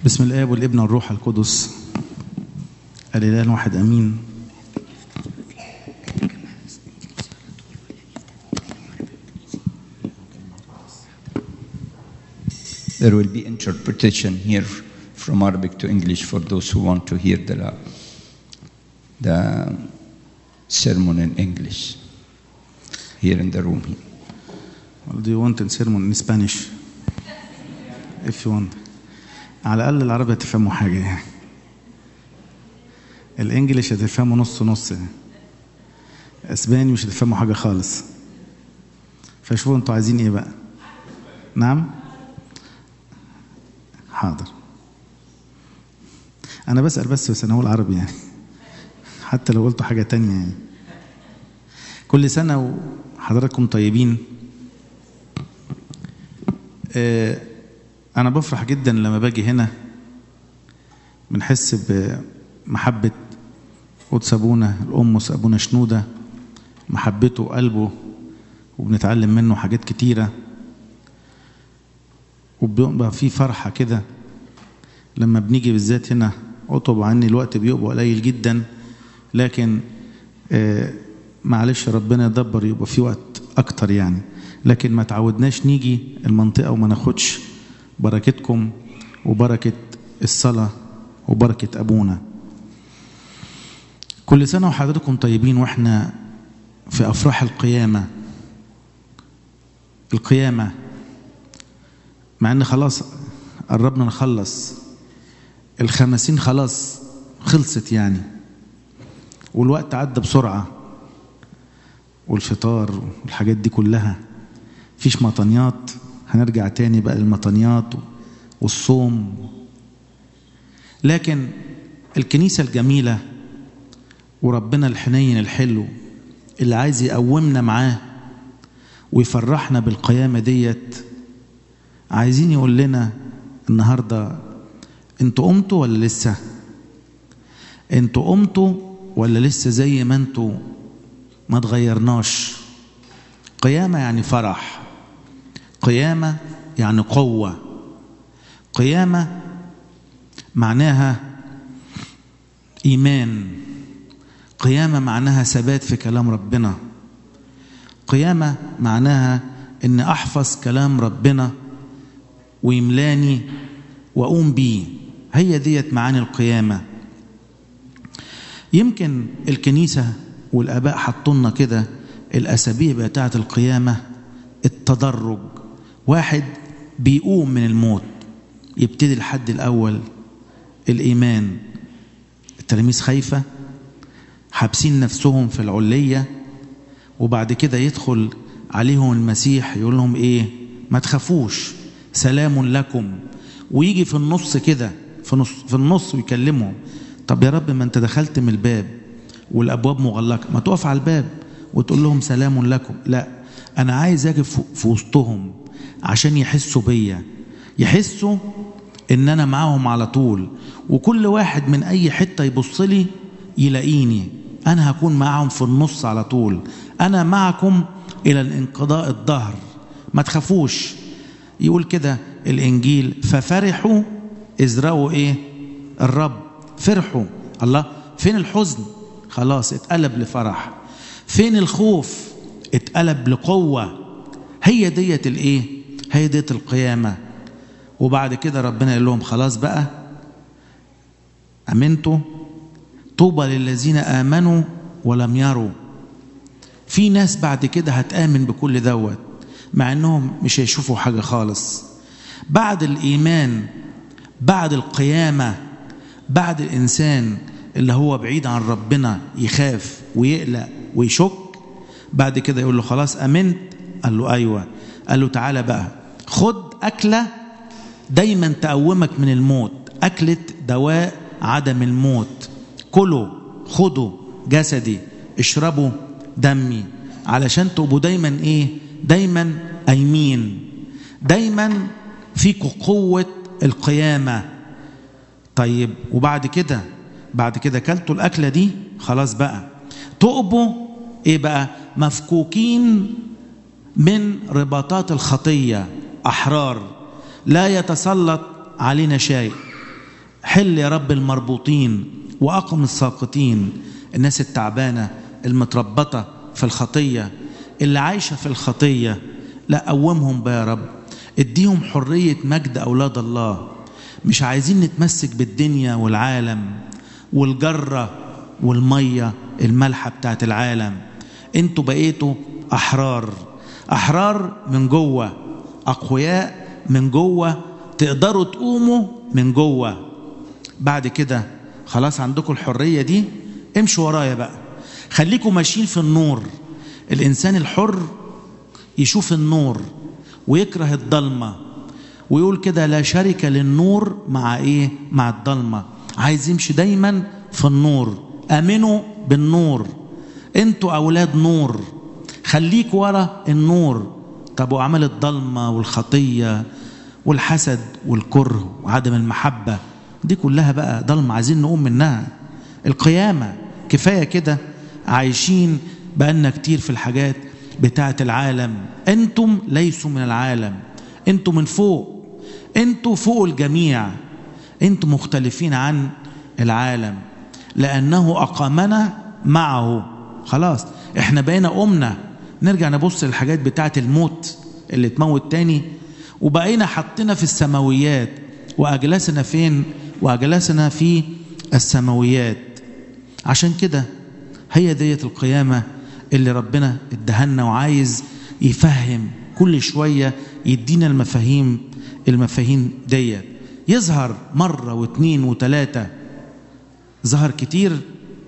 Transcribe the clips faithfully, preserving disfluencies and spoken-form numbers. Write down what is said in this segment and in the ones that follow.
بسم الآب والابن والروح القدس الإله الواحد آمين. There will be interpretation here from Arabic to English for those who want to hear the, the sermon in English here in the room. Well, do you want a sermon in Spanish? If you want. على الأقل العربي هتفهموا حاجة يعني. الإنجليش هتفهموا نص نص يعني. اسباني مش هتفهموا حاجة خالص. فشوفوا انتوا عايزين ايه بقى. نعم؟ حاضر. أنا بسأل بس بس أنا هقول عربي يعني. حتى لو قلتوا حاجة تانية يعني. كل سنة وحضراتكم طيبين. آه أنا بفرح جدا لما باجي هنا بنحس بمحبة قدس أبونا الأمس أبونا شنودة، محبته وقلبه، وبنتعلم منه حاجات كتيرة، وبيبقى في فرحة كده لما بنيجي بالذات هنا. أطلب عني الوقت بيبقى قليل جدا، لكن آه معلش ربنا يدبر يبقى في وقت أكتر يعني. لكن ما تعودناش نيجي المنطقة وما ناخدش بركتكم وبركة الصلاة وبركة أبونا. كل سنة وحضراتكم طيبين وإحنا في أفراح القيامة. القيامة مع إن خلاص قربنا نخلص الخمسين، خلاص خلصت يعني، والوقت عدى بسرعة، والفطار والحاجات دي كلها، فيش مطنيات، هنرجع تاني بقى للمطنيات والصوم. لكن الكنيسة الجميلة وربنا الحنين الحلو اللي عايز يقومنا معاه ويفرحنا بالقيامة ديت، عايزين يقول لنا النهاردة انتوا قمتوا ولا لسه؟ انتوا قمتوا ولا لسه زي ما انتوا ما تغيرناش؟ قيامة يعني فرح، قيامة يعني قوة، قيامة معناها إيمان، قيامة معناها ثبات في كلام ربنا، قيامة معناها إن أحفظ كلام ربنا ويملاني وأقوم بيه. هي ديت معاني القيامة. يمكن الكنيسة والآباء حطونا كده الأسابيع بتاعة القيامة، التدرج. واحد بيقوم من الموت، يبتدي الحد الأول الإيمان. التلاميذ خايفة، حابسين نفسهم في العلية، وبعد كده يدخل عليهم المسيح يقول لهم إيه؟ ما تخافوش، سلام لكم. ويجي في النص كده في نص في النص ويكلمهم. طب يا رب ما أنت دخلت من الباب والأبواب مغلقة، ما تقف على الباب وتقول لهم سلام لكم. لا، أنا عايز أجي في وسطهم عشان يحسوا بيا، يحسوا إن أنا معاهم على طول، وكل واحد من أي حتة يبص لي يلاقيني، أنا هكون معاهم في النص على طول. أنا معكم إلى الانقضاء الظهر، ما تخافوش. يقول كده الإنجيل ففرحوا إذ رأوا إيه؟ الرب. فرحوا. الله، فين الحزن؟ خلاص اتقلب لفرح. فين الخوف؟ اتقلب لقوة. هي ديت الايه؟ هي ديت القيامة. وبعد كده ربنا يقول لهم خلاص بقى امنتوا، طوبى للذين امنوا ولم يروا. في ناس بعد كده هتآمن بكل دوت مع انهم مش هيشوفوا حاجة خالص. بعد الايمان، بعد القيامة، بعد الانسان اللي هو بعيد عن ربنا يخاف ويقلق ويشك، بعد كده يقول له خلاص امنت. قال له ايوه. قال له تعالى بقى خد أكلة دايما تقومك من الموت، أكلة دواء عدم الموت. كلوا خدوا جسدي اشربوا دمي، علشان تبقوا دايما ايه؟ دايما أيمين، دايما فيكوا قوة القيامة. طيب وبعد كده بعد كده كلتوا الأكلة دي، خلاص بقى تقبوا ايه بقى؟ مفكوكين من رباطات الخطية، أحرار، لا يتسلط علينا شيء. حل يا رب المربوطين وأقم الساقطين، الناس التعبانة المتربطة في الخطية اللي عايشة في الخطية، لا قومهم بقى يا رب، اديهم حرية مجد أولاد الله. مش عايزين نتمسك بالدنيا والعالم والجرة والمية الملحة بتاعت العالم. انتوا بقيتوا أحرار، أحرار من جوه، أقوياء من جوه، تقدروا تقوموا من جوه. بعد كده خلاص عندكم الحرية دي، امشوا ورايا بقى، خليكم ماشيين في النور. الإنسان الحر يشوف النور ويكره الضلمة، ويقول كده لا شركة للنور مع ايه؟ مع الضلمة. عايز يمشي دايما في النور. امنوا بالنور، انتوا اولاد نور، خليك ورا النور. طب وعمل الضلمة والخطية والحسد والكره وعدم المحبة دي كلها بقى ضلمة، عايزين نقوم منها. القيامة كفاية كده، عايشين بقالنا كتير في الحاجات بتاعة العالم. انتم ليسوا من العالم، انتم من فوق، انتم فوق الجميع، انتم مختلفين عن العالم لأنه أقامنا معه. خلاص احنا بقينا قمنا، نرجع نبص للحاجات بتاعة الموت اللي تموت تاني، وبقينا حطنا في السماويات. وأجلسنا فين؟ وأجلسنا في السماويات. عشان كده هي ديت القيامة اللي ربنا ادهنا، وعايز يفهم كل شوية، يدينا المفاهيم المفاهيم ديت. يظهر مرة واثنين وثلاثة، ظهر كتير،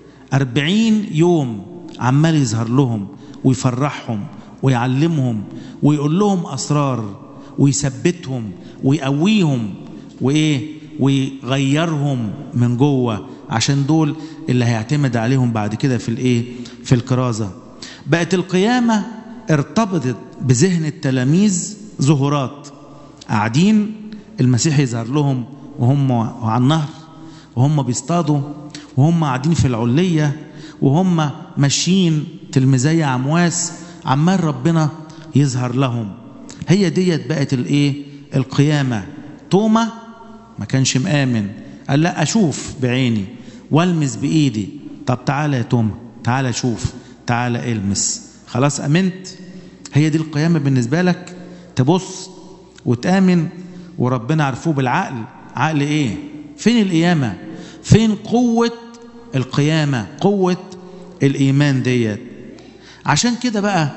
أربعين يوم عمال يظهر لهم ويفرحهم ويعلمهم ويقول لهم أسرار ويثبتهم ويقويهم وإيه ويغيرهم من جوه، عشان دول اللي هيعتمد عليهم بعد كده في الإيه؟ في الكرازة. بقت القيامة ارتبطت بذهن التلاميذ ظهورات، قاعدين المسيح يظهر لهم وهم على النهر، وهم بيصطادوا، وهم قاعدين في العلية، وهم ماشيين تلميذي عمواس، عمال ربنا يظهر لهم. هي ديت بقت الايه؟ القيامة. توما ما كانش مآمن، قال لا أشوف بعيني والمس بإيدي. طب تعالى يا توما، تعالى شوف، تعالى المس. خلاص أمنت؟ هي دي القيامة بالنسبة لك؟ تبص وتآمن، وربنا عرفوه بالعقل. عقل ايه؟ فين القيامة؟ فين قوة القيامة؟ قوة الإيمان ديت. عشان كده بقى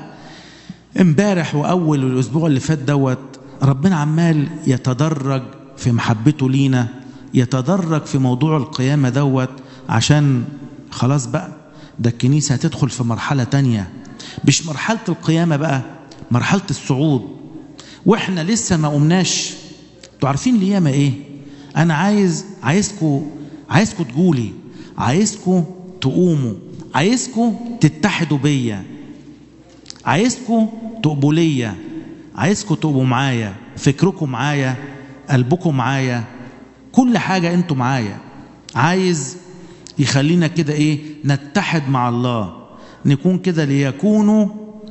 امبارح وأول الأسبوع اللي فات دوت ربنا عمال يتدرج في محبته لينا، يتدرج في موضوع القيامة دوت، عشان خلاص بقى ده الكنيسة هتدخل في مرحلة تانية، مش مرحلة القيامة بقى، مرحلة الصعود، واحنا لسه ما قمناش. انتوا عارفين القيامة ايه؟ انا عايز عايزكم عايزكم تقولي، عايزكم تقوموا، عايزكم تتحدوا بيا، عايزكم تقبوا ليا، عايزكم تبقوا معايا، فكركم معايا، قلبكم معايا، كل حاجة انتوا معايا. عايز يخلينا كده ايه؟ نتحد مع الله، نكون كده ليكونوا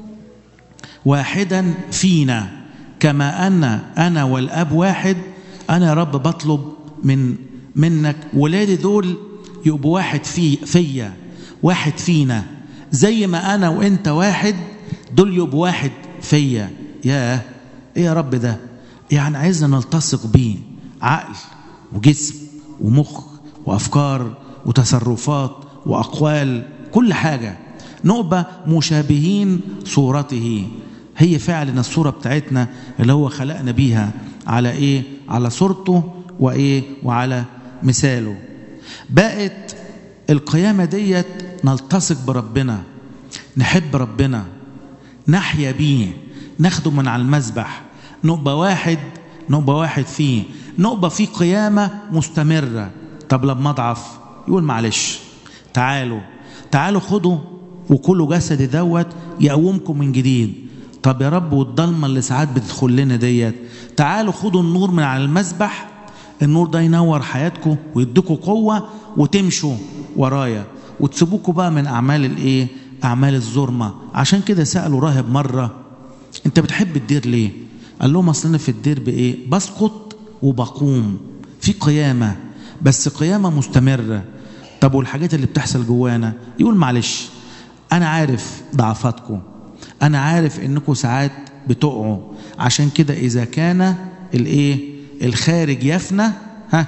واحدا فينا كما أن أنا والأب واحد. أنا يا رب بطلب من منك ولادي دول يبقوا واحد في فيا، واحد فينا، زي ما أنا وإنت واحد، دول يبقوا واحد فيا. ياه إيه يا رب ده؟ يعني عايزنا نلتصق بيه، عقل وجسم ومخ وأفكار وتصرفات وأقوال، كل حاجة نبقى مشابهين صورته. هي فعلا الصورة بتاعتنا اللي هو خلقنا بيها، على ايه؟ على صورته وايه؟ وعلى مثاله. بقت القيامة ديت نلتصق بربنا، نحب ربنا، نحيا بيه، ناخده من على المذبح، نبقى واحد، نبقى واحد فيه، نبقى في قيامة مستمرة. طب لما اضعف يقول معلش، تعالوا تعالوا خدوا وكلوا جسدي دوت يقومكم من جديد. طب يا رب والضلمه اللي ساعات بتدخل لنا ديت، تعالوا خدوا النور من على المذبح، النور ده ينور حياتكم ويديكم قوه وتمشوا ورايا، وتسيبوكوا بقى من اعمال الايه؟ اعمال الظلمه. عشان كده سالوا راهب مره، انت بتحب الدير ليه؟ قال لهم اصل انا في الدير بايه؟ بسقط وبقوم، في قيامه، بس قيامة مستمرة. طب والحاجات اللي بتحصل جوانا؟ يقول معلش أنا عارف ضعفاتكم، أنا عارف إنكم ساعات بتقعوا، عشان كده إذا كان الإيه الخارج يفنى ها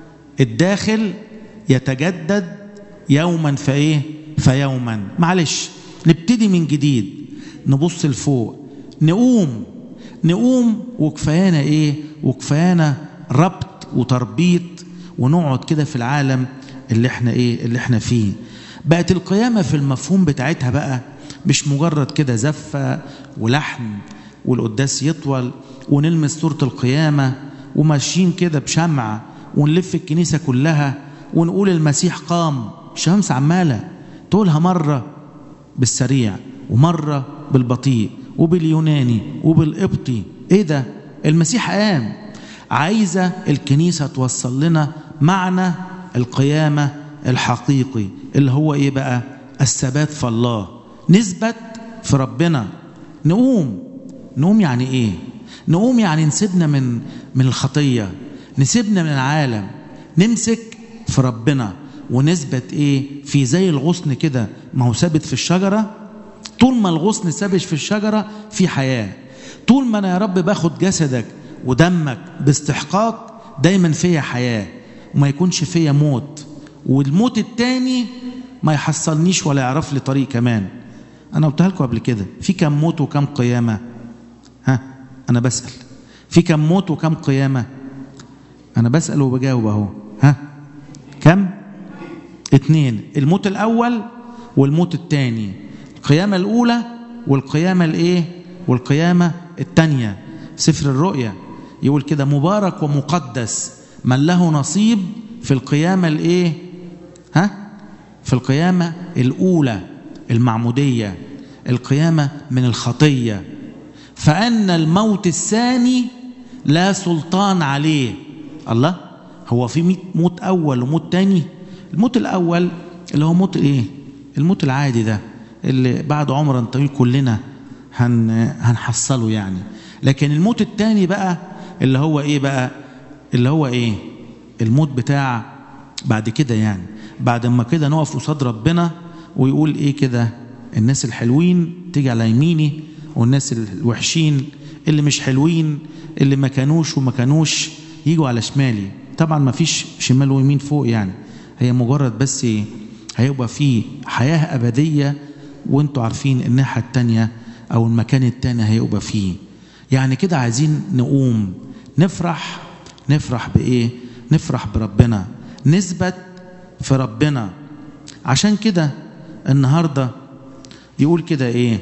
الداخل يتجدد يوما فإيه فيوما. معلش نبتدي من جديد، نبص لفوق، نقوم نقوم وكفايانا إيه وكفايانا ربط وتربيط ونقعد كده في العالم اللي احنا ايه اللي احنا فيه. بقت القيامة في المفهوم بتاعتها بقى مش مجرد كده زفة ولحن والقداس يطول ونلمس صورة القيامة وماشيين كده بشمعة ونلف الكنيسة كلها ونقول المسيح قام. شمس عمالة تقولها مرة بالسريع ومرة بالبطيء وباليوناني وبالقبطي. ايه ده؟ المسيح قام. عايزة الكنيسة توصل لنا معنى القيامة الحقيقي اللي هو ايه بقى؟ الثبات في الله، نثبت في ربنا. نقوم نقوم يعني ايه؟ نقوم يعني نسيبنا من من الخطية، نسيبنا من العالم، نمسك في ربنا ونثبت ايه في زي الغصن كده. ما هو ثابت في الشجرة، طول ما الغصن ثابت في الشجرة في حياة. طول ما انا يا رب باخد جسدك ودمك باستحقاق دايما فيا حياة وما يكونش فيا موت، والموت التاني ما يحصلنيش ولا يعرف لي طريق كمان. انا قلتها لكم قبل كده، في كم موت وكم قيامة؟ ها انا بسأل، في كم موت وكم قيامة؟ انا بسأل وبجاوب اهو. ها كم؟ اتنين، الموت الاول والموت التاني، القيامة الاولى والقيامة الايه والقيامة التانية. سفر الرؤيا يقول كده مبارك ومقدس من له نصيب في القيامة الايه ها في القيامة الاولى المعمودية، القيامة من الخطية، فأن الموت الثاني لا سلطان عليه. الله، هو في موت اول وموت تاني؟ الموت الاول اللي هو موت ايه الموت العادي ده اللي بعد عمر طويل كلنا هن هنحصله يعني. لكن الموت التاني بقى اللي هو ايه بقى اللي هو ايه الموت بتاع بعد كده، يعني بعد ما كده نقف قصاد ربنا ويقول ايه كده الناس الحلوين تيجي على يميني والناس الوحشين اللي مش حلوين اللي ما كانوش وما كانوش يجوا على شمالي. طبعا ما فيش شمال ويمين فوق، يعني هي مجرد بس هيبقى في حياة أبدية وانتوا عارفين الناحية التانية أو المكان التاني هيبقى فيه. يعني كده عايزين نقوم نفرح. نفرح بإيه؟ نفرح بربنا، نثبت في ربنا. عشان كده النهاردة يقول كده إيه؟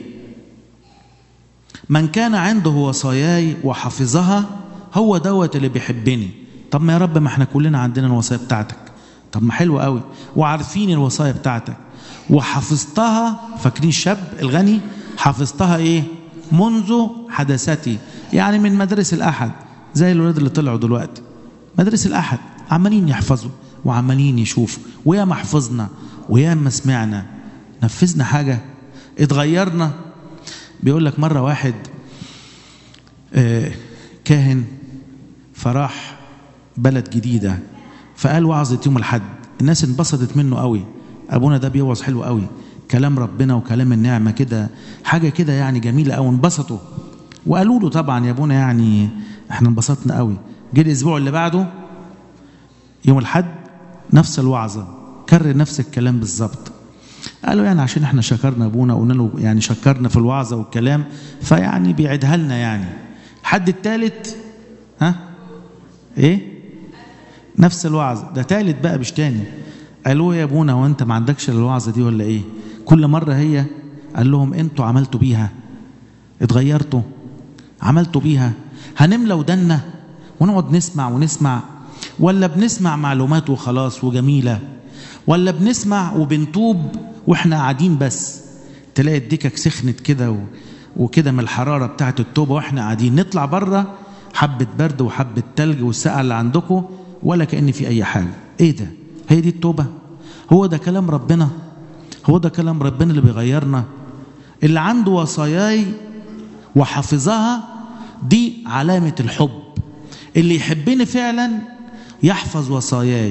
من كان عنده وصاياي وحفظها هو دوت اللي بيحبني. طب ما يا رب ما احنا كلنا عندنا الوصايا بتاعتك. طب ما حلو قوي وعارفين الوصايا بتاعتك وحفظتها. فاكرين الشاب الغني حفظتها ايه؟ منذ حدثتي، يعني من مدرسة الأحد، زي الولاد اللي طلعوا دلوقتي مدرسة الأحد عمالين يحفظوا وعمالين يشوفوا، ويا ما حفظنا ويا ما سمعنا. نفذنا حاجة؟ اتغيرنا؟ بيقول لك مرة واحد آه كاهن فراح بلد جديدة فقال وعظة يوم الحد، الناس انبسطت منه قوي. أبونا ده بيوعظ حلو قوي، كلام ربنا وكلام النعمة كده حاجة كده يعني جميلة قوي. انبسطوا وقالوا له طبعا يا أبونا يعني احنا انبسطنا قوي. جه الأسبوع اللي بعده يوم الحد نفس الوعظة، كرر نفس الكلام بالظبط. قالوا يعني عشان احنا شكرنا أبونا، قلنا له يعني شكرنا في الوعظة والكلام فيعني بيعيدها لنا يعني. حد التالت ها ايه نفس الوعظة، ده تالت بقى مش تاني. قالوا يا ابونا وانت ما عندكش الوعظة دي ولا ايه؟ كل مرة هي. قال لهم انتوا عملتوا بيها، اتغيرتوا عملتوا بيها. هنملى ودنا ونقعد نسمع ونسمع، ولا بنسمع معلومات وخلاص وجميلة، ولا بنسمع وبنتوب واحنا قاعدين بس؟ تلاقي الدكك سخنت كده وكده من الحرارة بتاعت التوبة واحنا قاعدين، نطلع بره حبة برد وحبة تلج والسقعة اللي عندكم ولا كأن في أي حاجة. إيه ده؟ هي دي التوبة؟ هو ده كلام ربنا؟ هو ده كلام ربنا اللي بيغيرنا؟ اللي عنده وصاياي وحفظها دي علامة الحب. اللي يحبني فعلا يحفظ وصاياي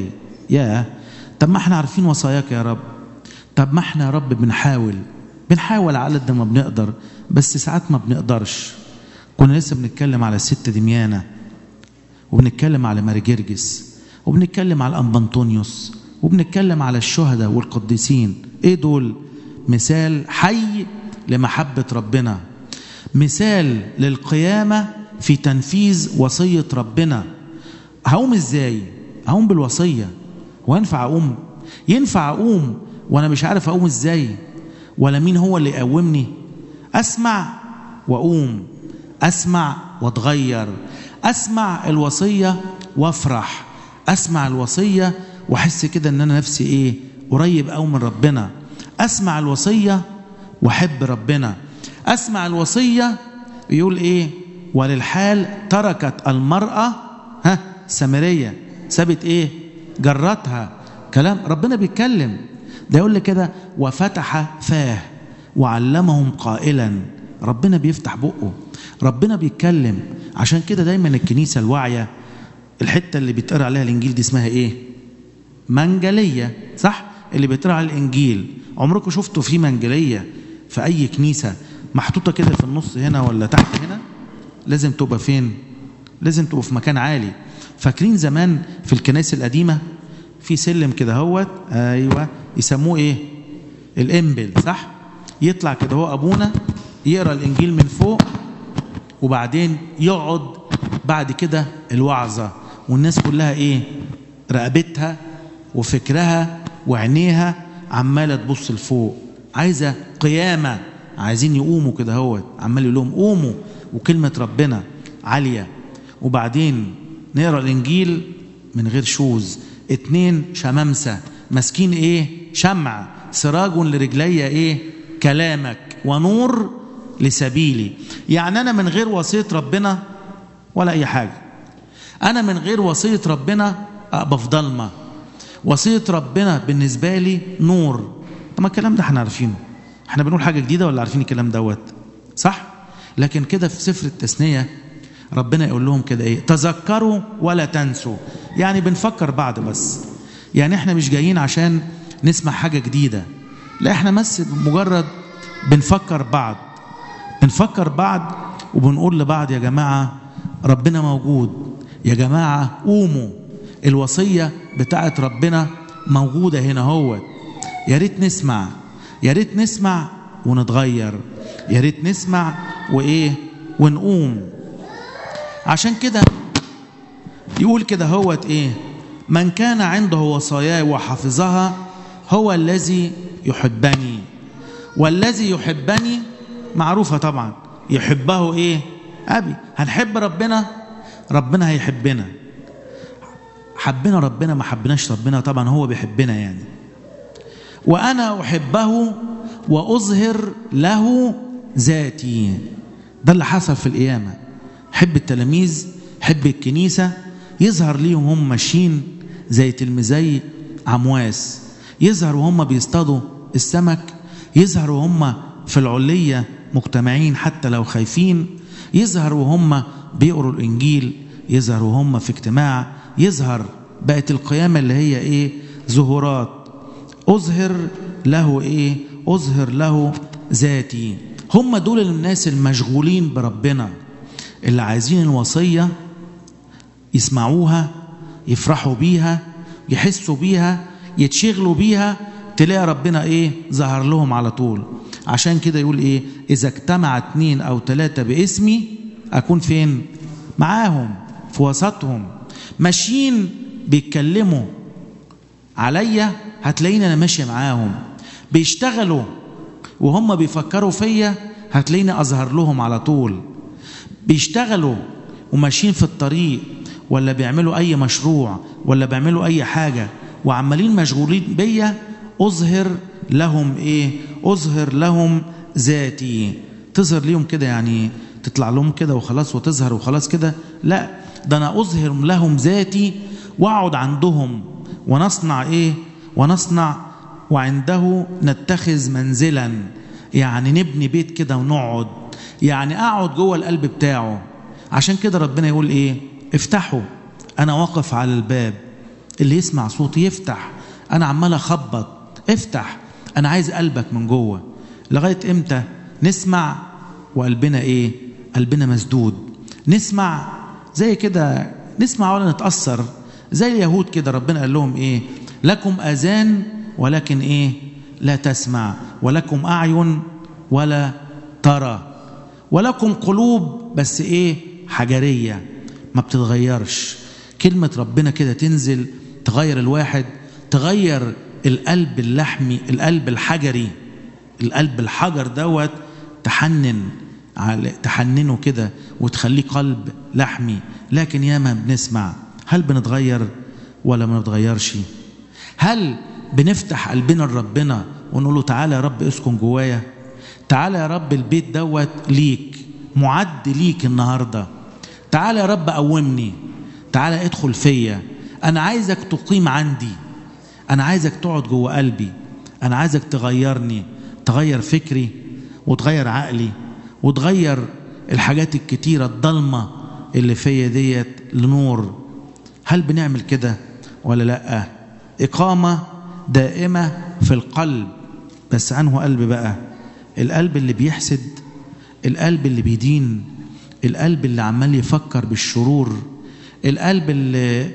يا طب ما احنا عارفين وصاياك يا رب، طب ما احنا يا رب بنحاول بنحاول على قد ما بنقدر، بس ساعات ما بنقدرش. كنا لسه بنتكلم على الست دميانة، وبنتكلم على ماري جرجس، وبنتكلم على الأنبا أنطونيوس، وبنتكلم على الشهداء والقديسين. ايه دول؟ مثال حي لمحبة ربنا، مثال للقيامة في تنفيذ وصية ربنا. هقوم ازاي؟ هقوم بالوصية. وينفع اقوم؟ ينفع اقوم وانا مش عارف اقوم ازاي، ولا مين هو اللي يقومني؟ اسمع واقوم، اسمع واتغير، اسمع الوصية وافرح، اسمع الوصية واحس كده ان انا نفسي ايه قريب قوي من ربنا، اسمع الوصية واحب ربنا، اسمع الوصية. يقول ايه؟ وللحال تركت المرأة ها سامرية، سابت ايه؟ جرتها. كلام ربنا بيتكلم. ده يقول لي كده وفتح فاه وعلمهم قائلا. ربنا بيفتح بقه، ربنا بيتكلم. عشان كده دايما الكنيسة الواعية الحتة اللي بيتقرأ عليها الانجيل دي اسمها ايه؟ منجلية، صح؟ اللي بيتقرأ على الانجيل. عمركم شفتوا في منجلية في اي كنيسة محطوطة كده في النص هنا ولا تحت هنا؟ لازم تبقى فين؟ لازم تبقى في مكان عالي. فاكرين زمان في الكنائس القديمة في سلم كده هوت، ايوه يسموه ايه؟ الانبل، صح؟ يطلع كده هو ابونا يقرأ الانجيل من فوق، وبعدين يقعد بعد كده الوعظة، والناس كلها ايه؟ رقبتها وفكرها وعينيها عمالة تبص لفوق، عايزة قيامة، عايزين يقوموا كده هو، عمال يقول لهم قوموا، وكلمة ربنا عالية. وبعدين نقرأ الإنجيل من غير شوز، اتنين شمامسة ماسكين ايه؟ شمع، سراج لرجلي ايه؟ كلامك ونور لسبيلي. يعني أنا من غير وصية ربنا ولا أي حاجة، أنا من غير وصية ربنا أبقى في ضلمة. وصية ربنا بالنسبة لي نور. طب ما الكلام ده احنا عارفينه، احنا بنقول حاجة جديدة ولا عارفين الكلام دوت؟ صح؟ لكن كده في سفر التثنية ربنا يقول لهم كده ايه؟ تذكروا ولا تنسوا. يعني بنفكر بعض بس، يعني احنا مش جايين عشان نسمع حاجة جديدة، لا احنا بس مجرد بنفكر بعض، بنفكر بعض وبنقول لبعض يا جماعة ربنا موجود، يا جماعة قوموا، الوصية بتاعت ربنا موجودة هنا هو. يا ريت نسمع، يا ريت نسمع ونتغير، يا ريت نسمع وايه ونقوم. عشان كده يقول كده هوت ايه؟ من كان عنده وصاياي وحفظها هو الذي يحبني، والذي يحبني معروفة طبعا، يحبه ايه؟ أبي. هنحب ربنا، ربنا هيحبنا. حبنا ربنا ما حبناش ربنا، طبعا هو بيحبنا يعني. وأنا أحبه وأظهر له ذاتي. ده اللي حصل في القيامة. حب التلاميذ، حب الكنيسة، يظهر ليهم هم ماشيين زي تلميذي عمواس، يظهر وهم بيصطادوا السمك، يظهر وهم في العلية مجتمعين حتى لو خايفين، يظهر وهم بيقروا الإنجيل، يظهر وهم في اجتماع، يظهر. بقت القيامة اللي هي ايه؟ ظهورات. أظهر له ايه؟ أظهر له ذاتي. هم دول الناس المشغولين بربنا، اللي عايزين الوصية يسمعوها، يفرحوا بيها، يحسوا بيها، يتشغلوا بيها، تلاقي ربنا ايه؟ ظهر لهم على طول. عشان كده يقول ايه؟ إذا اجتمع اتنين أو ثلاثة باسمي أكون فين؟ معاهم، في وسطهم. ماشيين بيتكلموا عليا، هتلاقيني أنا ماشي معاهم. بيشتغلوا وهم بيفكروا فيا، هتلاقيني أظهر لهم على طول. بيشتغلوا وماشيين في الطريق، ولا بيعملوا أي مشروع، ولا بيعملوا أي حاجة، وعمالين مشغولين بيا، أظهر لهم إيه؟ أظهر لهم ذاتي. تظهر لهم كده يعني تطلع لهم كده وخلاص وتظهر وخلاص كده؟ لا، ده أنا أظهر لهم ذاتي وأقعد عندهم ونصنع إيه؟ ونصنع وعنده نتخذ منزلا. يعني نبني بيت كده ونقعد، يعني أقعد جوه القلب بتاعه. عشان كده ربنا يقول إيه؟ افتحوا، أنا واقف على الباب اللي يسمع صوتي يفتح. أنا عمال أخبط، افتح، أنا عايز قلبك من جوه. لغاية إمتى نسمع وقلبنا إيه؟ قلبنا مسدود. نسمع زي كده، نسمع ولا نتأثر زي اليهود كده. ربنا قال لهم إيه؟ لكم آذان ولكن إيه؟ لا تسمع، ولكم أعين ولا ترى، ولكم قلوب بس إيه؟ حجرية ما بتتغيرش. كلمة ربنا كده تنزل تغير الواحد، تغير القلب اللحمي، القلب الحجري، القلب الحجر دوت، تحنن على تحننه كده وتخليه قلب لحمي. لكن ياما بنسمع، هل بنتغير ولا ما بنتغيرش؟ هل بنفتح قلبنا لربنا ونقول له تعالى يا رب اسكن جوايا، تعالى يا رب البيت دوت ليك، معد ليك النهارده، تعالى يا رب قومني، تعالى ادخل فيا، انا عايزك تقيم عندي، انا عايزك تقعد جوه قلبي، انا عايزك تغيرني، تغير فكري وتغير عقلي وتغير الحاجات الكتيرة الضلمة اللي فيا ديت لنور. هل بنعمل كده ولا لا؟ إقامة دائمة في القلب. بس عنه قلب بقى؟ القلب اللي بيحسد، القلب اللي بيدين، القلب اللي عمال يفكر بالشرور، القلب اللي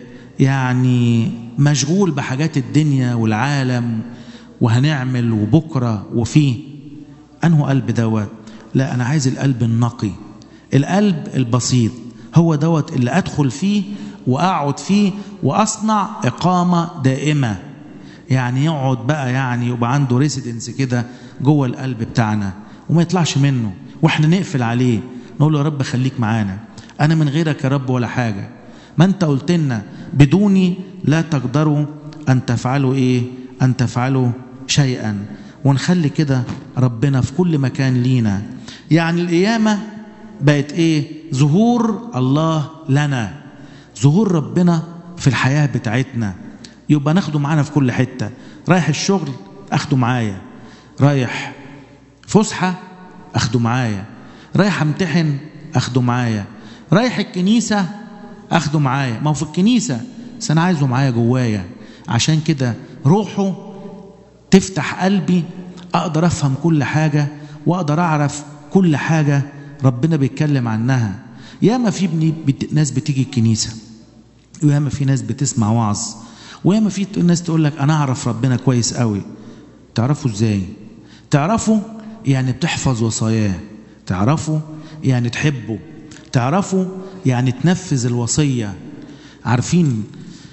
يعني مشغول بحاجات الدنيا والعالم وهنعمل وبكرة وفيه. أنه قلب دوت؟ لا، أنا عايز القلب النقي، القلب البسيط، هو دوت اللي أدخل فيه وأقعد فيه وأصنع إقامة دائمة. يعني يقعد بقى، يعني يبقى عنده ريسيدنس كده جوه القلب بتاعنا وما يطلعش منه، وإحنا نقفل عليه نقول له يا رب خليك معانا، أنا من غيرك يا رب ولا حاجة، ما أنت قلت لنا بدوني لا تقدروا أن تفعلوا إيه؟ أن تفعلوا شيئا. ونخلي كده ربنا في كل مكان لينا. يعني القيامة بقت إيه؟ ظهور الله لنا، ظهور ربنا في الحياة بتاعتنا. يبقى ناخده معانا في كل حتة. رايح الشغل أخده معايا، رايح فسحة أخده معايا، رايح امتحن أخده معايا، رايح الكنيسة أخده معايا. ما هو في الكنيسة بس أنا عايزه معايا جوايا، عشان كده روحه تفتح قلبي، أقدر أفهم كل حاجة وأقدر أعرف كل حاجة ربنا بيتكلم عنها. ياما في بني بت... ناس بتيجي الكنيسة، وياما في ناس بتسمع وعظ، وياما في ناس تقول لك أنا أعرف ربنا كويس قوي. تعرفوا إزاي؟ تعرفوا يعني بتحفظ وصاياه، تعرفوا يعني تحبه، تعرفوا يعني تنفذ الوصية. عارفين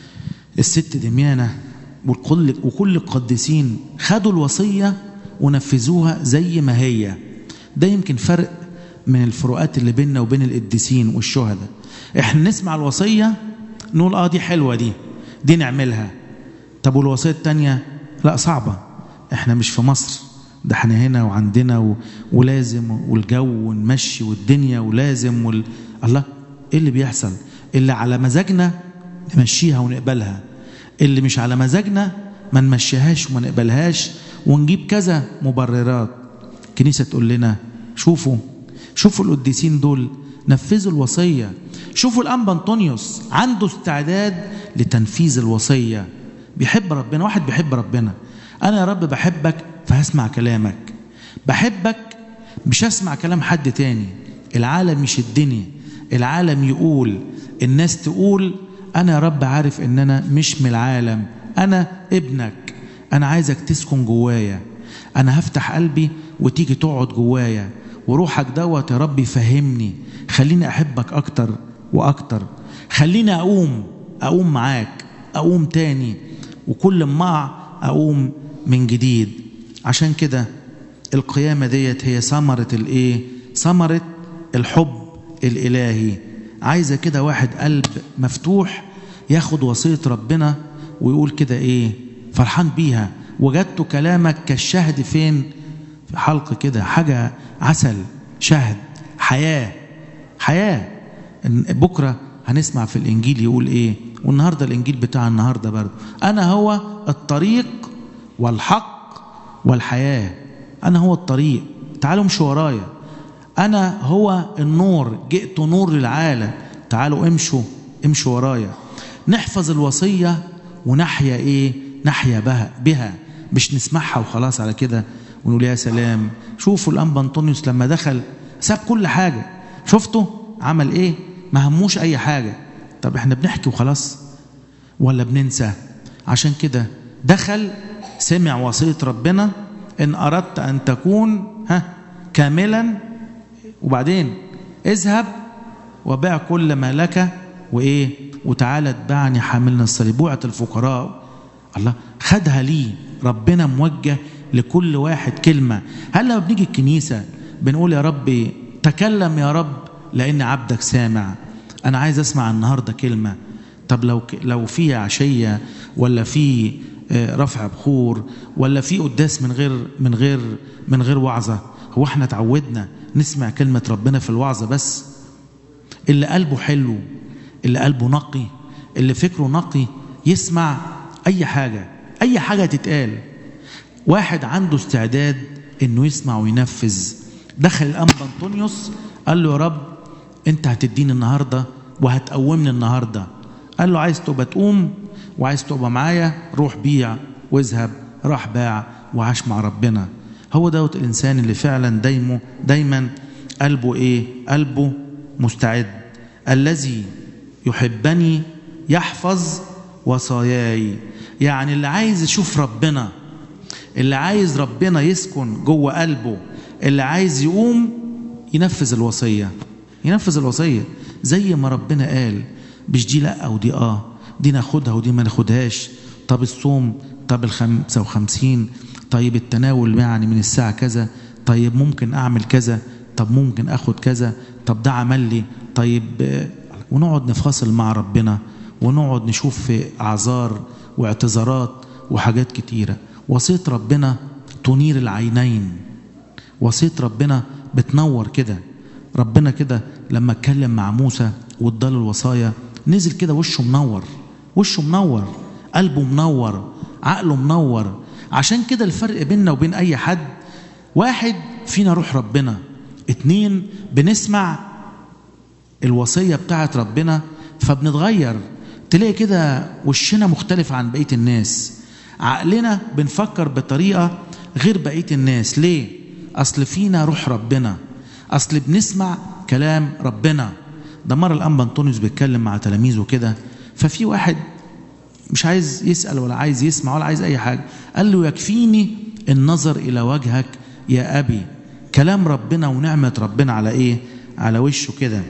الست دميانة وكل وكل القديسين خدوا الوصية ونفذوها زي ما هي. ده يمكن فرق من الفروقات اللي بيننا وبين القديسين والشهداء. احنا نسمع الوصية نقول اه دي حلوة، دي دي نعملها. طب والوصية التانية لا صعبة، احنا مش في مصر، ده احنا هنا وعندنا و... ولازم والجو ونمشي والدنيا ولازم وال... الله، ايه اللي بيحصل؟ اللي على مزاجنا نمشيها ونقبلها، اللي مش على مزاجنا ما نمشيهاش وما نقبلهاش ونجيب كذا مبررات. الكنيسة تقول لنا شوفوا شوفوا القديسين دول نفذوا الوصية. شوفوا الأنبا أنطونيوس عنده استعداد لتنفيذ الوصية، بيحب ربنا. واحد بيحب ربنا، أنا يا رب بحبك فهسمع كلامك، بحبك مش هسمع كلام حد تاني. العالم يشدني، العالم يقول، الناس تقول، أنا يا رب عارف إن أنا مش من العالم، أنا ابنك، أنا عايزك تسكن جوايا، أنا هفتح قلبي وتيجي تقعد جوايا، وروحك دوت يا رب يفهمني، خليني أحبك أكتر وأكتر، خليني أقوم أقوم معاك، أقوم تاني، وكل ما أقوم من جديد. عشان كده القيامة ديت هي ثمرة الإيه؟ ثمرة الحب الإلهي. عايزة كده واحد قلب مفتوح ياخد وصية ربنا ويقول كده إيه؟ فرحان بيها. وجدت كلامك كالشهد فين؟ في حلق كده، حاجة عسل، شهد، حياة، حياة. بكرة هنسمع في الإنجيل يقول إيه؟ والنهاردة الإنجيل بتاع النهاردة برضه، أنا هو الطريق والحق والحياة. أنا هو الطريق، تعالوا امشوا ورايا. أنا هو النور، جئت نور للعالم، تعالوا امشوا امشوا ورايا. نحفظ الوصية ونحيا ايه؟ نحيا بها, بها مش نسمعها وخلاص على كده ونقول يا سلام. شوفوا الأنبا أنطونيوس لما دخل ساب كل حاجة، شفتوا عمل ايه؟ ما هموش اي حاجة. طب احنا بنحكي وخلاص ولا بننسى؟ عشان كده دخل سمع وصية ربنا ان اردت ان تكون ها كاملا، وبعدين اذهب وبيع كل ما لك وايه وتعالى اتبعني حاملنا الصليب. بوعة الفقراء الله خدها ليه. ربنا موجه لكل واحد كلمة. هل لما بنيجي الكنيسة بنقول يا ربي تكلم يا رب لأن عبدك سامع، أنا عايز أسمع النهاردة كلمة. طب لو لو في عشية ولا في رفع بخور ولا في قداس من غير من غير من غير وعظة، هو احنا تعودنا نسمع كلمة ربنا في الوعظة بس؟ اللي قلبه حلو، اللي قلبه نقي، اللي فكره نقي يسمع أي حاجة، أي حاجة تتقال. واحد عنده استعداد إنه يسمع وينفذ. دخل الأنبا أنطونيوس قال له يا رب أنت هتديني النهاردة وهتقومني النهاردة. قال له عايز تبقى تقوم وعايز تبقى معايا، روح بيع واذهب. راح باع وعاش مع ربنا. هو دوت الإنسان اللي فعلا دايما دايما قلبه إيه؟ قلبه مستعد. الذي يحبني يحفظ وصاياي. يعني اللي عايز يشوف ربنا، اللي عايز ربنا يسكن جوه قلبه، اللي عايز يقوم ينفذ الوصية، ينفذ الوصية زي ما ربنا قال. مش دي لا ودي اه، دي ناخدها ودي ما ناخدهاش. طب الصوم، طب الخمسة وخمسين، طيب التناول يعني من الساعة كذا، طيب ممكن أعمل كذا، طب ممكن أخد كذا، طب ده عمل لي، طيب. ونقعد نفاصل مع ربنا ونقعد نشوف في أعذار واعتذارات وحاجات كتيرة. وصية ربنا تنير العينين، وصية ربنا بتنور كده. ربنا كده لما اتكلم مع موسى واداله الوصايا نزل كده وشه منور، وشه منور، قلبه منور، عقله منور. عشان كده الفرق بيننا وبين أي حد، واحد فينا روح ربنا، اتنين بنسمع الوصية بتاعت ربنا فبنتغير. تلاقي كده وشنا مختلف عن بقية الناس، عقلنا بنفكر بطريقة غير بقية الناس. ليه؟ أصل فينا روح ربنا، أصل بنسمع كلام ربنا. ده مرة الأنبا أنطونيوس بيتكلم مع تلاميذه كده، ففي واحد مش عايز يسأل ولا عايز يسمع ولا عايز أي حاجة. قال له يكفيني النظر إلى وجهك يا أبي. كلام ربنا ونعمة ربنا على إيه؟ على وشه كده.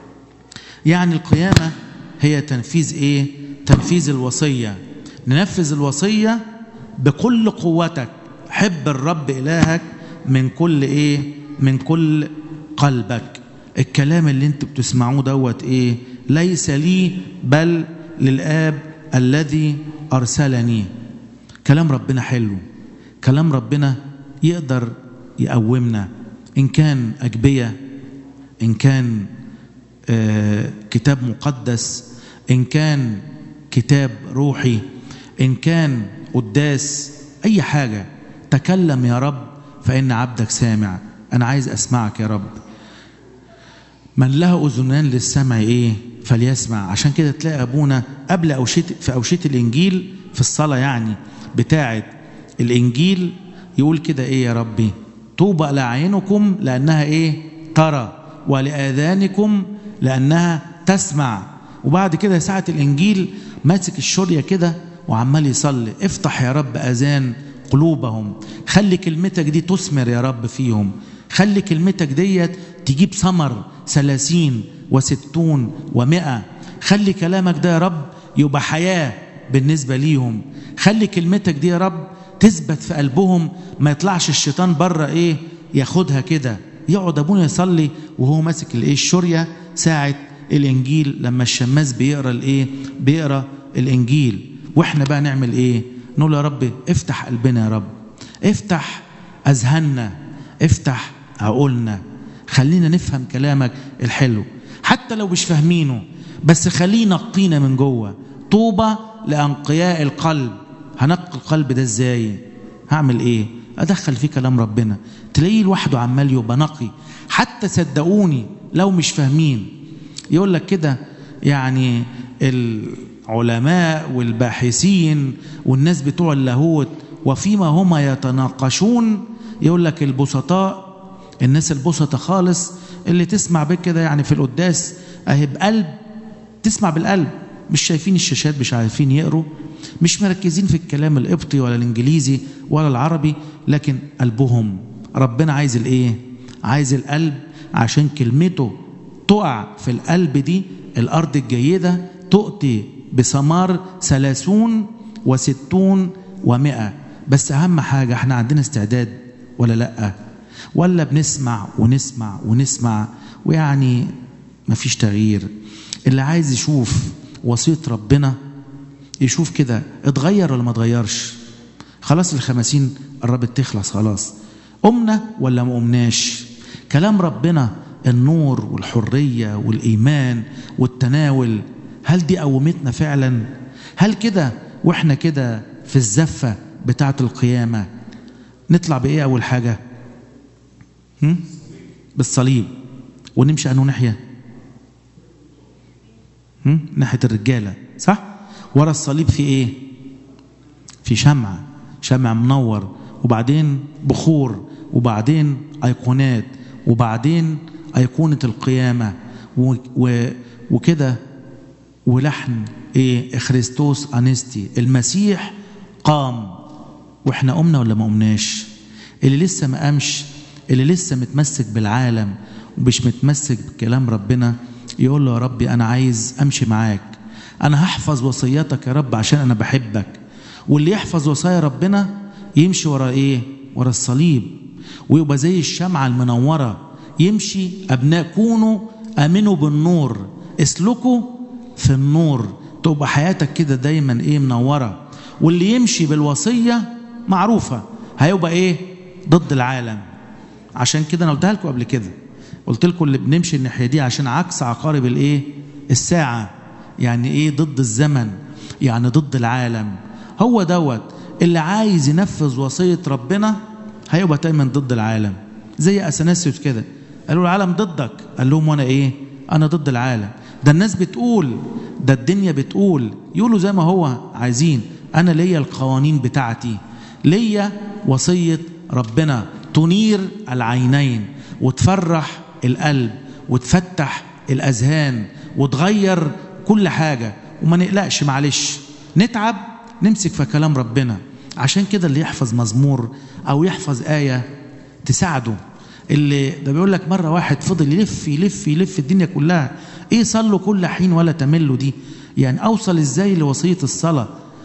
يعني القيامة هي تنفيذ إيه؟ تنفيذ الوصية. ننفذ الوصية بكل قوتك. حب الرب إلهك من كل إيه؟ من كل قلبك. الكلام اللي انت بتسمعوه دوت إيه؟ ليس لي بل للآب الذي أرسلني. كلام ربنا حلو، كلام ربنا يقدر يقومنا، إن كان أجبية، إن كان آه كتاب مقدس، إن كان كتاب روحي، إن كان قداس، أي حاجة. تكلم يا رب فإن عبدك سامع. أنا عايز أسمعك يا رب. من له أذنان للسمع إيه؟ فليسمع. عشان كده تلاقي أبونا قبل أوشية في أوشية الإنجيل في الصلاة يعني بتاعة الإنجيل يقول كده إيه يا ربي؟ طوبى لأعينكم لأنها إيه؟ ترى، ولآذانكم لأنها تسمع. وبعد كده ساعة الإنجيل ماسك الشرية كده وعمال يصلي، افتح يا رب آذان قلوبهم، خلي كلمتك دي تثمر يا رب فيهم، خلي كلمتك ديت تجيب ثمر ثلاثين وستون ومئة. خلي كلامك ده يا رب يبقى حياة بالنسبة ليهم. خلي كلمتك دي يا رب تثبت في قلبهم، ما يطلعش الشيطان بره ايه ياخدها كده. يقعد ابونا يصلي وهو ماسك الايه الشرية ساعة الانجيل، لما الشماس بيقرا الايه بيقرا الانجيل. واحنا بقى نعمل ايه؟ نقول يا رب افتح قلبنا يا رب، افتح اذهاننا، افتح عقولنا، خلينا نفهم كلامك الحلو حتى لو مش فاهمينه، بس خلينا نقينا من جوه. طوبى لأنقياء القلب. هنقي القلب ده ازاي؟ هعمل ايه؟ ادخل فيه كلام ربنا، تلاقيه لوحده عمال يبقى نقي. حتى صدقوني لو مش فاهمين، يقول لك كده يعني والعلماء والباحثين والناس بتوع اللاهوت وفيما هما يتناقشون يقول لك البسطاء، الناس البسطة خالص اللي تسمع بك كده يعني في القداس اهي بقلب، تسمع بالقلب، مش شايفين الشاشات، مش عارفين يقروا، مش مركزين في الكلام القبطي ولا الانجليزي ولا العربي، لكن قلبهم. ربنا عايز الايه؟ عايز القلب، عشان كلمته تقع في القلب دي الارض الجيدة تؤتي بثمار ثلاثون وستون ومئة. بس اهم حاجة احنا عندنا استعداد ولا لا؟ ولا بنسمع ونسمع ونسمع ويعني مفيش تغيير؟ اللي عايز يشوف وصية ربنا يشوف كده اتغير ولا ما اتغيرش. خلاص الخمسين قربت تخلص، خلاص قمنا ولا ما قمناش؟ كلام ربنا النور والحرية والإيمان والتناول، هل دي قومتنا فعلا؟ هل كده واحنا كده في الزفة بتاعة القيامة نطلع بإيه أول حاجة؟ هم؟ بالصليب. ونمشي أنه ناحية؟ هم؟ ناحية الرجالة، صح؟ ورا الصليب في إيه؟ في شمع، شمع منور، وبعدين بخور، وبعدين أيقونات، وبعدين أيقونة القيامة، و... و... وكده، ولحن إيه؟ إخريستوس أنستي، المسيح قام. وإحنا قمنا ولا ما قمناش؟ اللي لسه ما قامش، اللي لسه متمسك بالعالم ومش متمسك بكلام ربنا، يقول له يا ربي أنا عايز أمشي معاك، أنا هحفظ وصياتك يا رب عشان أنا بحبك. واللي يحفظ وصايا ربنا يمشي ورا إيه؟ ورا الصليب، ويبقى زي الشمعة المنورة، يمشي أبناء كونوا آمنوا بالنور اسلكوا في النور، تبقى حياتك كده دايما إيه؟ منورة. واللي يمشي بالوصية معروفة هيبقى إيه؟ ضد العالم. عشان كده أنا قلتها لكم قبل كده، قلت لكم اللي بنمشي الناحية دي عشان عكس عقارب الإيه؟ الساعة. يعني إيه؟ ضد الزمن، يعني ضد العالم. هو دوت اللي عايز ينفذ وصية ربنا هيبقى دايما ضد العالم. زي أثناسيوس كده، قالوا العالم ضدك، قال لهم وانا ايه؟ انا ضد العالم. ده الناس بتقول، ده الدنيا بتقول، يقولوا زي ما هو عايزين، انا ليا القوانين بتاعتي، ليا وصية ربنا تنير العينين وتفرح القلب وتفتح الاذهان وتغير كل حاجة. وما نقلقش، معلش نتعب نمسك في كلام ربنا. عشان كده اللي يحفظ مزمور او يحفظ آية تساعده، اللي ده بيقول لك مرة واحد فضل يلف يلف يلف الدنيا كلها، ايه صلوا كل حين ولا تملوا دي؟ يعني اوصل ازاي لوصية الصلاة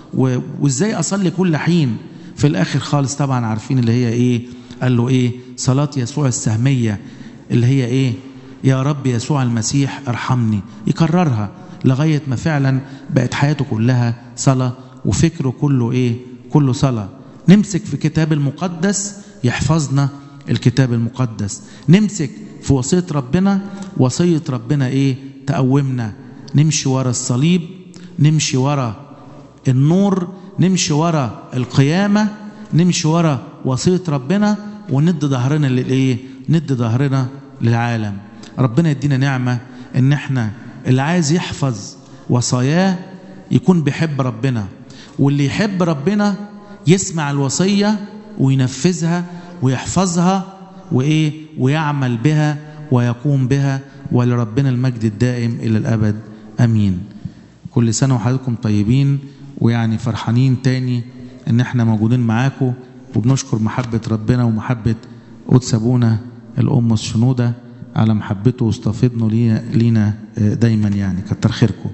وازاي اصلي كل حين؟ في الاخر خالص طبعا عارفين اللي هي ايه؟ قال له ايه؟ صلاة يسوع السهمية، اللي هي ايه؟ يا رب يسوع المسيح ارحمني. يكررها لغاية ما فعلا بقت حياته كلها صلاة وفكره كله ايه؟ كله صلاة. نمسك في كتاب المقدس يحفظنا الكتاب المقدس، نمسك في وصية ربنا، وصية ربنا ايه؟ تقومنا. نمشي ورا الصليب، نمشي ورا النور، نمشي ورا القيامة، نمشي ورا وصية ربنا، وند ظهرنا للايه؟ ند ظهرنا للعالم. ربنا يدينا نعمة ان احنا اللي عايز يحفظ وصاياه يكون بيحب ربنا، واللي يحب ربنا يسمع الوصية وينفذها ويحفظها وايه؟ ويعمل بها ويقوم بها. ولربنا المجد الدائم الى الابد، امين. كل سنة وحضراتكم طيبين، ويعني فرحانين تاني ان احنا موجودين معاكم، وبنشكر محبة ربنا ومحبة قدس ابونا الام الشنودة على محبته واستفضنه لينا دايما. يعني كتر خيركم.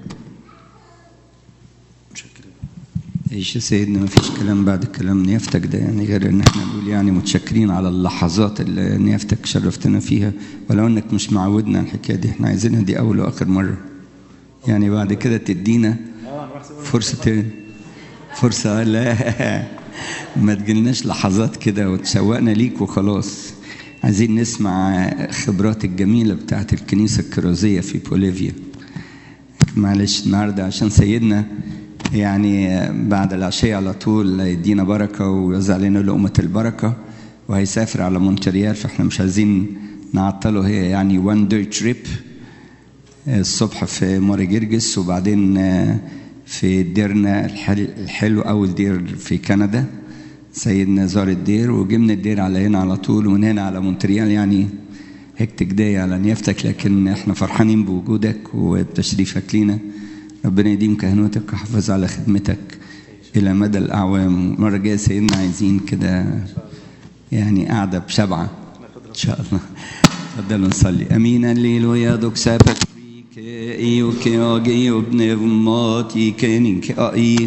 ايش يا سيدنا، ما فيش كلام بعد كلام نيافتك ده، يعني غير ان احنا نقول يعني متشكرين على اللحظات اللي نيافتك شرفتنا فيها، ولو انك مش معودنا الحكايه دي، احنا عايزينها دي اول واخر مره. يعني بعد كده تدينا فرصه فرصه لا ما تجيلناش لحظات كده وتسوقنا ليك وخلاص. عايزين نسمع خبرات الجميله بتاعت الكنيسه الكرازيه في بوليفيا. معلش النهارده عشان سيدنا يعني بعد العشاء على طول يدينا بركة ويوزع علينا لقمة البركة، وهيسافر على مونتريال، فاحنا مش عايزين نعطله. هي يعني وان داي تريب، الصبح في ماري جرجس وبعدين في ديرنا الحلو، أول دير في كندا سيدنا زار الدير، وجبنا الدير على هنا على طول، ومن هنا على مونتريال، يعني هيك تجداي على نيافتك، لكن احنا فرحانين بوجودك وبتشريفك لينا. ربنا يديم كهنوتك ويحافظ على خدمتك إلى مدى الأعوام. مرة جاية سيدنا عايزين كده يعني قاعدة بشبعة إن شاء الله. تفضلوا نصلي. أمين الليلويا دوك سابك فيك إيو كياجي وابن ماتي كينين كأي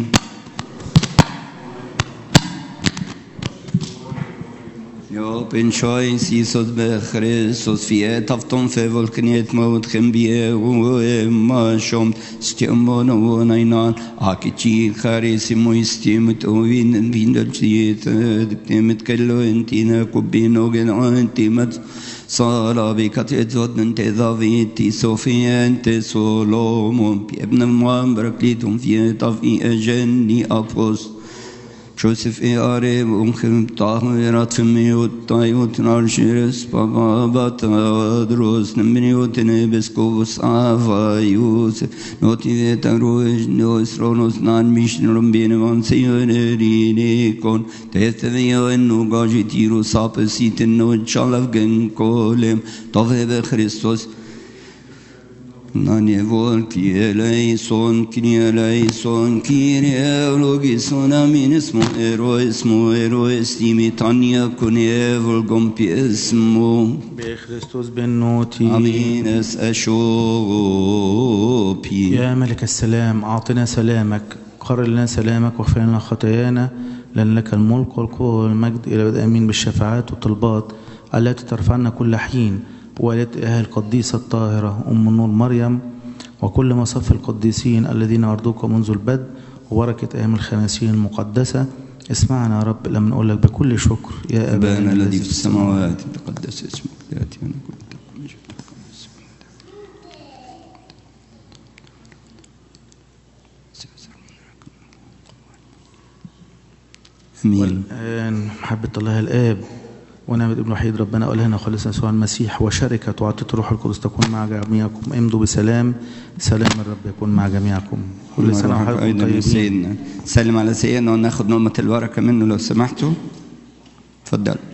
يا بن شوي سيسوس بخريسوس في تفتون في فولكنيت موت خنبيه وما شوم ستيمون ونينان اكيتشي خاريسي مويستيمت وين بين دجيت دكتمت كلو انتينا كوبينو جن انتيمت صار بكتيزود انت ضافيتي صوفيا انت سولومون ابن موام بركليتهم في طفي اجني ابوس Joseph e are umkhim tahirat fmiut tayut narshires baba tadros nminiut nebeskos avayus notive taruj nos ronos nan mishnrum binvan seyerine kon testevio ennu gajitiru sapesit ennu chalav gen kolem tove be Christos Nani volki eleison, kini eleison, kini eulogison, amin ismo, ero ismo, ero estimi, tanya kuni evol ismo. Be Christus benoti. Amin es أشوبي. يا ملك السلام أعطنا سلامك، قرر لنا سلامك واغفر لنا خطايانا، لأن لك الملك والقوة والمجد إلى بدء آمين. بالشفاعات والطلبات التي ترفعنا كل حين، والدة القديسة الطاهرة أم النور مريم، وكل مصف القديسين الذين أرضوك منذ البدء، وبركة أيام الخمسين المقدسة. اسمعنا يا رب لما نقول لك بكل شكر. يا أبانا الذي في السماوات تقدس اسمك، تأتي ملكوتك، والآن محبة الله الآب ونعمة ابن الوحيد ربنا وإلهنا وخالصنا يسوع المسيح وشركة وعطية الروح القدس تكون مع جميعكم. امضوا بسلام، سلام الرب يكون مع جميعكم. كل سنة وحضراتكم طيبين. سيدنا سلم على سيدنا وناخد نعمة البركة منه لو سمحتوا. اتفضل.